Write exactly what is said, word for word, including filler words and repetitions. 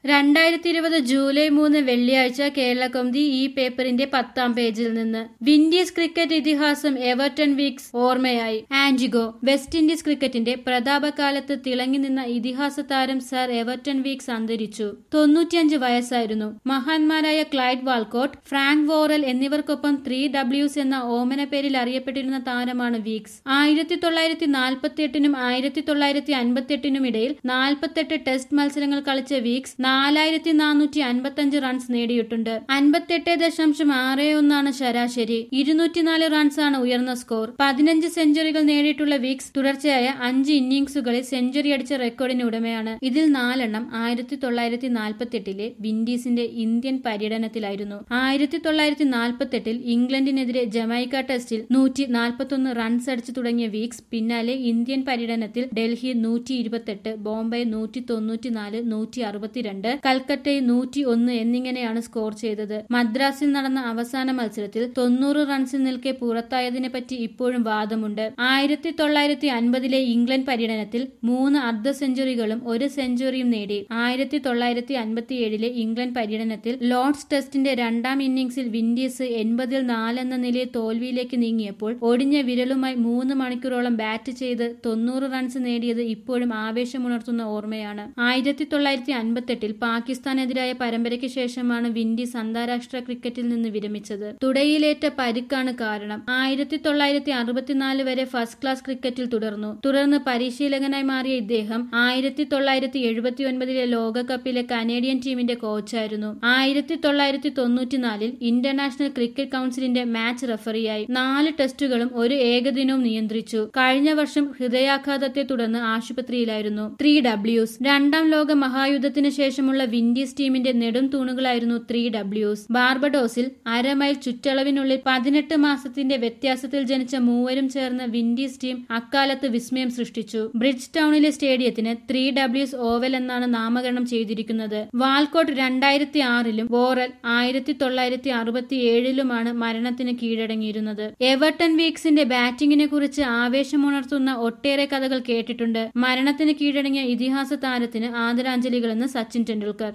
രണ്ടായിരത്തി ഇരുപത് ജൂലൈ മൂന്ന് വെള്ളിയാഴ്ച കേരളകൗമുദി ഈ പേപ്പറിന്റെ പത്താം പേജിൽ നിന്ന് വിൻഡീസ് ക്രിക്കറ്റ് ഇതിഹാസം എവർട്ടൺ വീക്സ് ഓർമ്മയായി. ആന്റിഗോ വെസ്റ്റ് ഇൻഡീസ് ക്രിക്കറ്റിന്റെ പ്രതാപകാലത്ത് തിളങ്ങി നിന്ന ഇതിഹാസ താരം സർ എവർട്ടൺ വീക്സ് അന്തരിച്ചു. തൊണ്ണൂറ്റിയഞ്ച് വയസ്സായിരുന്നു. മഹാന്മാരായ ക്ലൈഡ് വാൾക്കോട്ട്, ഫ്രാങ്ക് വോറൽ എന്നിവർക്കൊപ്പം ത്രീ ഡബ്ല്യൂസ് എന്ന ഓമന പേരിൽ അറിയപ്പെട്ടിരുന്ന താരമാണ് വീക്സ്. ആയിരത്തി തൊള്ളായിരത്തി നാൽപ്പത്തി എട്ടിനും ആയിരത്തി തൊള്ളായിരത്തി അൻപത്തി എട്ടിനും ഇടയിൽ നാൽപ്പത്തെട്ട് ടെസ്റ്റ് മത്സരങ്ങൾ കളിച്ച വീക്സ് നാലായിരത്തി നാനൂറ്റി അൻപത്തഞ്ച് റൺസ് നേടിയിട്ടുണ്ട്. അൻപത്തെട്ട് ദശാംശം ആറ് ഒന്നാണ് ശരാശരി. ഇരുന്നൂറ്റിനാല് റൺസാണ് ഉയർന്ന സ്കോർ. പതിനഞ്ച് സെഞ്ചുറികൾ നേടിയിട്ടുള്ള വീക്സ് തുടർച്ചയായ അഞ്ച് ഇന്നിംഗ്സുകളിൽ സെഞ്ചുറി അടിച്ച റെക്കോർഡിന് ഉടമയാണ്. ഇതിൽ നാലെണ്ണം ആയിരത്തി തൊള്ളായിരത്തി നാൽപ്പത്തി എട്ടിലെ വിൻഡീസിന്റെ ഇന്ത്യൻ പര്യടനത്തിലായിരുന്നു. ആയിരത്തി തൊള്ളായിരത്തി നാൽപ്പത്തി എട്ടിൽ ഇംഗ്ലണ്ടിനെതിരെ ജമൈക്ക ടെസ്റ്റിൽ നൂറ്റി നാൽപ്പത്തി ഒന്ന് റൺസ് അടിച്ചു തുടങ്ങിയ വീക്സ് പിന്നാലെ ഇന്ത്യൻ പര്യടനത്തിൽ ഡൽഹി നൂറ്റി ഇരുപത്തെട്ട്, ബോംബെ നൂറ്റി തൊണ്ണൂറ്റിനാല്, നൂറ്റി അറുപത്തിരണ്ട്, കൽക്കട്ടയിൽ നൂറ്റി ഒന്ന് എന്നിങ്ങനെയാണ് സ്കോർ ചെയ്തത്. മദ്രാസിൽ നടന്ന അവസാന മത്സരത്തിൽ തൊണ്ണൂറ് റൺസിൽ നിൽക്കെ പുറത്തായതിനെ പറ്റി ഇപ്പോഴും വാദമുണ്ട്. ആയിരത്തി തൊള്ളായിരത്തി അൻപതിലെ ഇംഗ്ലണ്ട് പര്യടനത്തിൽ മൂന്ന് അർദ്ധ സെഞ്ചുറികളും ഒരു സെഞ്ചുറിയും നേടി. ആയിരത്തി തൊള്ളായിരത്തി അൻപത്തി ഏഴിലെ ഇംഗ്ലണ്ട് പര്യടനത്തിൽ ലോർഡ്സ് ടെസ്റ്റിന്റെ രണ്ടാം ഇന്നിംഗ്സിൽ വിൻഡീസ് എൺപതിൽ നാലെന്ന നിലയിൽ തോൽവിയിലേക്ക് നീങ്ങിയപ്പോൾ ഒടിഞ്ഞ വിരലുമായി മൂന്ന് മണിക്കൂറോളം ബാറ്റ് ചെയ്ത് തൊണ്ണൂറ് റൺസ് നേടിയത് ഇപ്പോഴും ആവേശമുണർത്തുന്ന ഓർമ്മയാണ്. ആയിരത്തി തൊള്ളായിരത്തി അൻപത്തി എട്ടിൽ പാകിസ്ഥാനെതിരായ പരമ്പരയ്ക്ക് ശേഷമാണ് വിൻഡീസ് അന്താരാഷ്ട്ര ക്രിക്കറ്റിൽ നിന്ന് വിരമിച്ചത്. തുടയിലേറ്റ പരിക്കാണ് കാരണം. ആയിരത്തി തൊള്ളായിരത്തി അറുപത്തിനാല് വരെ ഫസ്റ്റ് ക്ലാസ് ക്രിക്കറ്റിൽ തുടർന്നു. തുടർന്ന് പരിശീലകനായി മാറിയ ഇദ്ദേഹം ആയിരത്തി തൊള്ളായിരത്തി എഴുപത്തി ഒൻപതിലെ ലോകകപ്പിലെ കനേഡിയൻ ടീമിന്റെ കോച്ചായിരുന്നു. ആയിരത്തി തൊള്ളായിരത്തി തൊണ്ണൂറ്റിനാലിൽ ഇന്റർനാഷണൽ ക്രിക്കറ്റ് കൌൺസിലിന്റെ മാച്ച് റഫറിയായി. നാല് ടെസ്റ്റുകളും ഒരു ഏകദിനവും നിയന്ത്രിച്ചു. കഴിഞ്ഞ വർഷം ഹൃദയാഘാതത്തെ തുടർന്ന് ആശുപത്രിയിലായിരുന്നു. ത്രീ ഡബ്ല്യൂസ് രണ്ടാം ലോക മഹായുദ്ധത്തിന് ശേഷമുള്ള വിൻഡീസ് ടീമിന്റെ നെടും തൂണുകളായിരുന്നു ത്രീ ഡബ്ല്യൂസ്. ബാർബഡോസിൽ അരമൈൽ ചുറ്റളവിനുള്ളിൽ പതിനെട്ട് മാസത്തിന്റെ വ്യത്യാസത്തിൽ ജനിച്ച മൂവരും ചേർന്ന വിൻഡീസ് ടീം അക്കാലത്ത് വിസ്മയം സൃഷ്ടിച്ചു. ബ്രിഡ്ജ് ടൗണിലെ സ്റ്റേഡിയത്തിന് ത്രീ ഡബ്ല്യൂസ് ഓവൽ എന്നാണ് നാമകരണം ചെയ്തിരിക്കുന്നത്. വാൾക്കോട്ട് രണ്ടായിരത്തി ആറിലും വോറൽ ആയിരത്തി തൊള്ളായിരത്തി അറുപത്തി ഏഴിലുമാണ് മരണത്തിന് കീഴടങ്ങിയിരുന്നത്. എവർട്ടൺ വീക്സിന്റെ ബാറ്റിംഗിനെ കുറിച്ച് ആവേശമുണർത്തുന്ന ഒട്ടേറെ കഥകൾ കേട്ടിട്ടുണ്ട്. മരണത്തിന് കീഴടങ്ങിയ ഇതിഹാസ താരത്തിന് ആദരാഞ്ജലികളെന്ന് സച്ചിൻ ടെണ്ടുൽക്കർ.